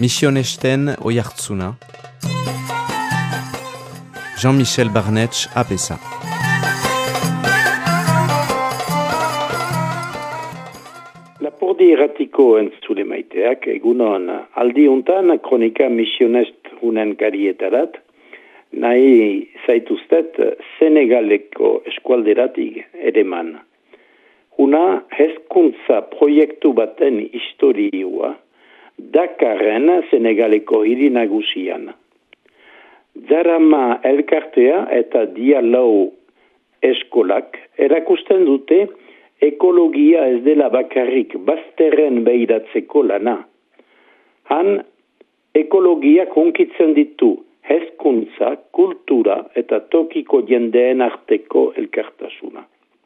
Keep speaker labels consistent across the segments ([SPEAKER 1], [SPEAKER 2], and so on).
[SPEAKER 1] Misionesten Oihartzuna, Jean-Michel Barnetx Apesa.
[SPEAKER 2] Lapurdi erratiko entzule maiteak, egunon aldi untan kronika misionest hunen karietarat, nahi zaituztet Senegaleko eskualderatik ereman. Huna hezkuntza proiektu baten historiua Dakarren Senegaleko hiri nagusian. Jarama elkartea eta Dialau eskolak erakusten dute ekologia ez dela bakarrik bazterren behiratzeko lana. Han ekologia konkitzen ditu hezkuntza, kultura eta tokiko jendeen arteko elkartasuna.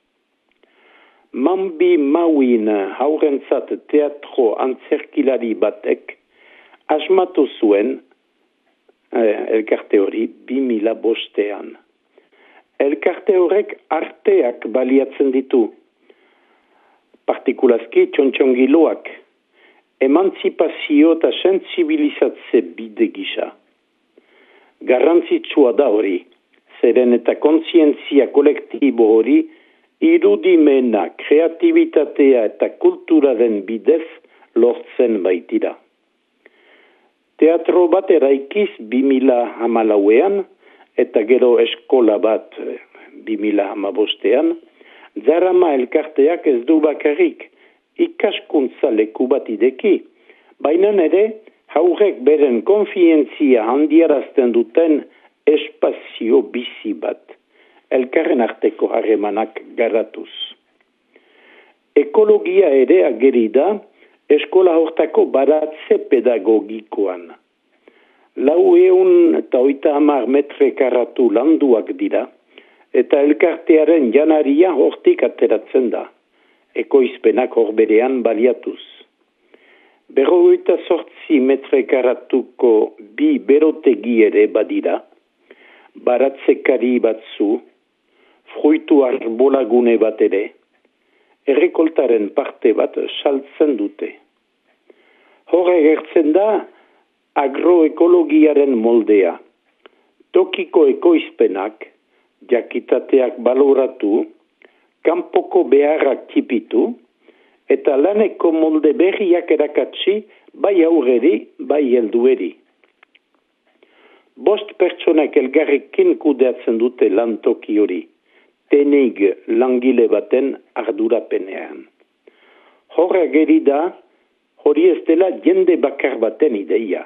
[SPEAKER 2] Mambi Mauin haurentzat teatro antzerkilari batek asmatu zuen elkarte hori 2005. Elkarte horrek arteak baliatzen ditu. Partikulazki txontxongiloak, emantzipazio eta sensibilizatze bide gisa. Garrantzitsua da hori, zeren eta kontzientzia kolektibo hori irudimena, kreatibitatea eta kulturaren bidez lortzen baitira. Teatro bat eraikiz 2014 eta gero eskola bat 2015, Jarama elkarteak ez du bakarrik ikaskuntza leku bat ideki, baina ere haurek beren konfientzia handiarazten duten espazio bizi bat, elkarren arteko harremanak garatuz. Ekologia ere ageri da eskola hortako baratze pedagogikoan. 450 metre karratu landuak dira, eta elkartearen janaria hortik ateratzen da, ekoizpenak horberean baliatuz. 58 metre karratuko bi berotegi ere badira, baratzekari batzu, fruitu arbolagune bat ere, errekoltaren parte bat saltzen dute. Hor egertzen da agroekologiaren moldea, tokiko ekoizpenak, jakitateak baloratu, kanpoko beharrak tipitu, eta laneko molde berriak erakatsi bai aurreri, bai heldueri. 5 pertsonak elgarrekin kudeatzen dute lantoki hori, tenig langile baten ardurapenean. Hor ageri da, hori ez dela jende bakar baten ideia.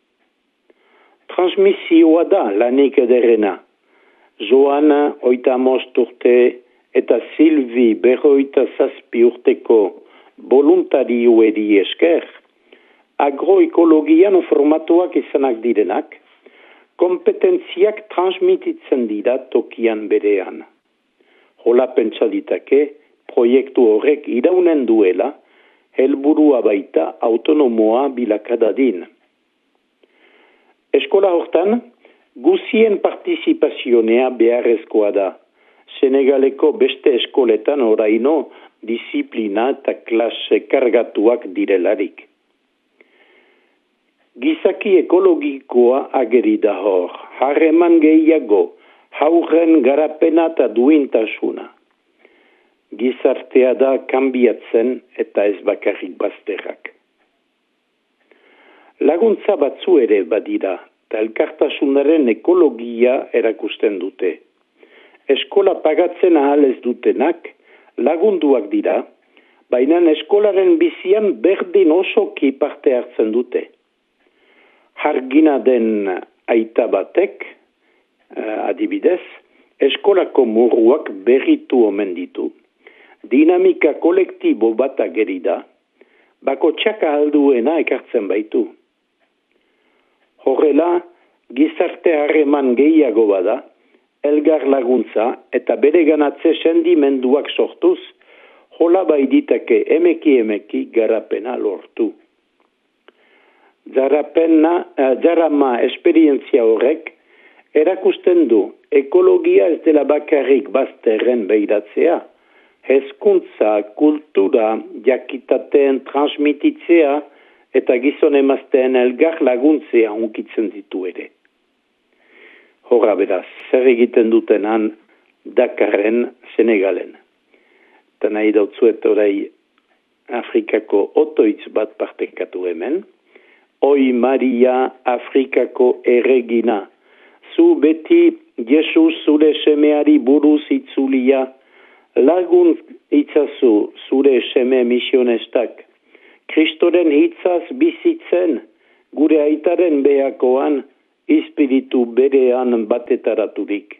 [SPEAKER 2] Transmisioa da lanik ederrena. Joana 35 urte eta Silvi 57 urteko voluntarioeri esker, agroekologian formatuak izanak direnak, kompetentziak transmititzen dira tokian berean. Hola pentsa ditake, proiektu horrek iraunen duela, helburua baita autonomoa bilakadadin. Eskola hortan, guzien partizipazionea beharrezkoa da. Senegaleko beste eskoletan oraino disiplina eta klase kargatuak direlarik. Gizaki ekologikoa ageri da hor, harreman gehiago, haurren garapena eta duintasuna. Gizartea da kanbiatzen eta ez bakarrik bazterrak. Laguntza batzu ere badira, eta elkartasunaren ekologia erakusten dute. Eskola pagatzen ahal ez dutenak lagunduak dira, baina eskolaren bizian berdin osoki parte hartzen dute. Hargina den aita batek, adibidez, eskolako muruak berritu omen ditu. Dinamika kolektibo bat ageri da, bako txaka alduena ekartzen baitu. Horrela, gizarte harreman gehiago bada, elgar laguntza eta bere ganatze sendimenduak sortuz, hola baiditake emeki garapena lortu. Jarama esperientzia horrek erakusten du ekologia ez dela bakarrik bazterren behiratzea, hezkuntza, kultura, jakitateen transmititzea eta gizon emazteen elgar laguntzea hunkitzen ditu ere. Horra beraz, zer egiten dutenan Dakarren, Senegalen. Eta nahi dautzuet orai Afrikako otoitz bat partekatu hemen. Oi Maria, Afrikako erregina, zu beti Jesus zure semeari buruz itzulia, lagun itzazu zure seme misionestak, Kristoren hitzaz bizitzen, gure aitaren behakoan, espiritu berean batetaraturik.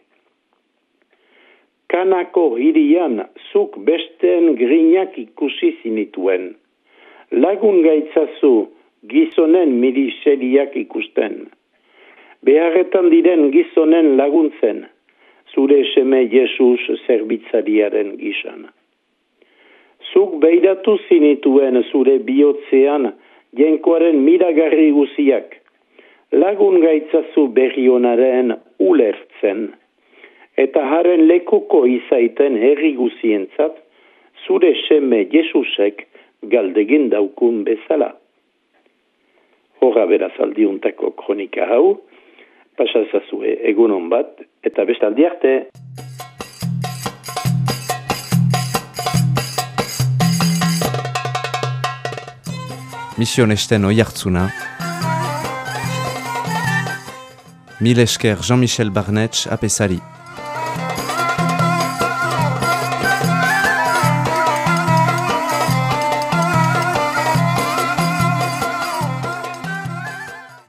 [SPEAKER 2] Kanako hirian zuk besteen grinak ikusi zinituen. Lagun gaitzazu gizonen miriseriak ikusten. Beharretan diren gizonen laguntzen, zure seme Jesus zerbitzariaren gisan. Zuk beiratu zinituen zure bihotzean jenkoaren miragarri guziak. Lagun gaitzazu berrionaren ulertzen. Eta haren lekuko izaiten herri guzientzat, zure seme Jesusek galdegin daukun bezala. Horra beraz aldiuntako kronika hau, pasazazue egunon bat, eta bestaldi arte.
[SPEAKER 1] Misionesten Oihartzuna. Mil esker Jean-Michel Barnetx apesari.